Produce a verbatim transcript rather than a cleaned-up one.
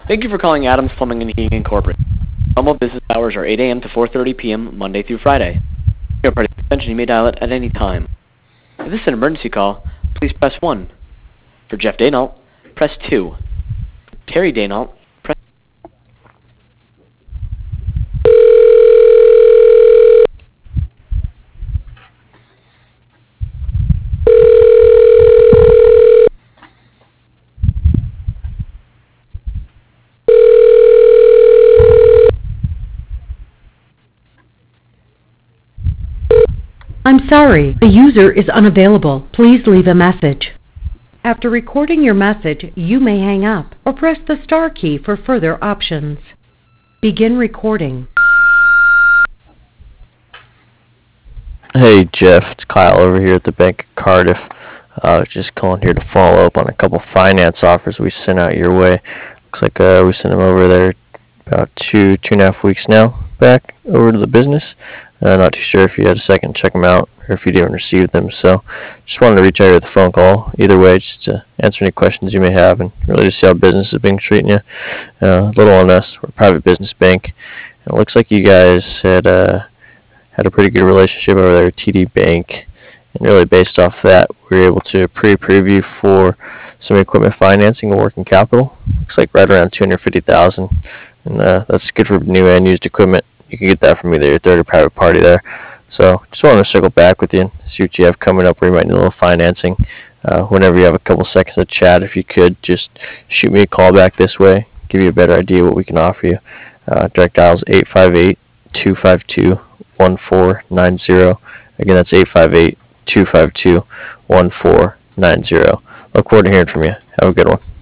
Thank you for calling Adams Plumbing and Heating Incorporated. Normal business hours are eight A M to four thirty P M Monday through Friday. If you are part of the extension, you may dial it at any time. If this is an emergency call, please press one. For Jeff Daynault, press two. Terry Daynault, press... I'm sorry, the user is unavailable. Please leave a message. After recording your message, you may hang up or press the star key for further options. Begin recording. Hey Jeff, it's Kyle over here at the Bank of Cardiff. I uh, was just calling here to follow up on a couple finance offers we sent out your way. Looks like uh, we sent them over there about two, two and a half weeks now back over to the business. Uh, not too sure if you had a second to check them out or if you didn't receive them. So just wanted to reach out here with a phone call. Either way, just to answer any questions you may have and really to see how business has been treating you. Uh, a little on us, we're a private business bank. And it looks like you guys had uh, had a pretty good relationship over there at T D Bank. And really based off that, we were able to pre-approve you for some equipment financing and working capital. Looks like right around two hundred fifty thousand dollars. And uh, that's good for new and used equipment. You can get that from either your third or private party there. So just wanted to circle back with you and see what you have coming up where you might need a little financing. Uh, whenever you have a couple seconds to chat, if you could, just shoot me a call back this way, give you a better idea what we can offer you. Uh, direct dial is eight five eight, two five two, one four nine zero. Again, that's eight five eight, two five two, one four nine zero. Look forward to hearing from you. Have a good one.